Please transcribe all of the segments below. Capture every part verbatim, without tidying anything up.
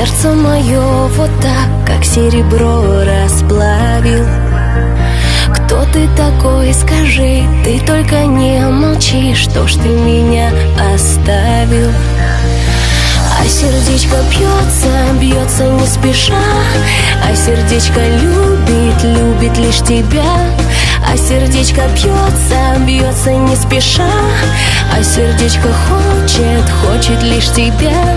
сердце мое вот так, как серебро расплавил. Кто ты такой, скажи, ты только не молчи, что ж ты меня оставил. А сердечко бьется, бьется не спеша, а сердечко любит, любит лишь тебя. А сердечко бьется, бьется не спеша, а сердечко хочет, хочет лишь тебя.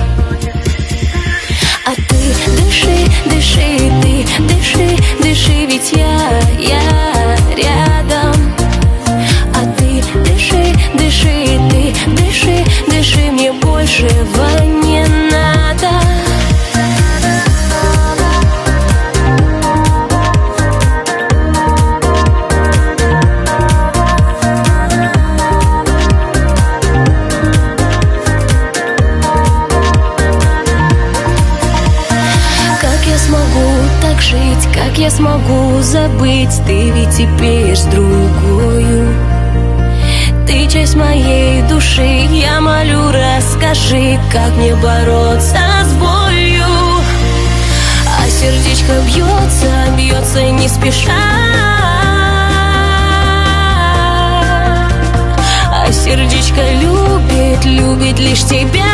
А ты дыши, дыши, ты дыши, дыши, ведь я, я рядом. А ты дыши, дыши, ты дыши, дыши, мне большего не надо. Как я смогу забыть, ты ведь теперь с другою. Ты часть моей души, я молю, расскажи, как мне бороться с болью. А сердечко бьется, бьется не спеша, а сердечко любит, любит лишь тебя.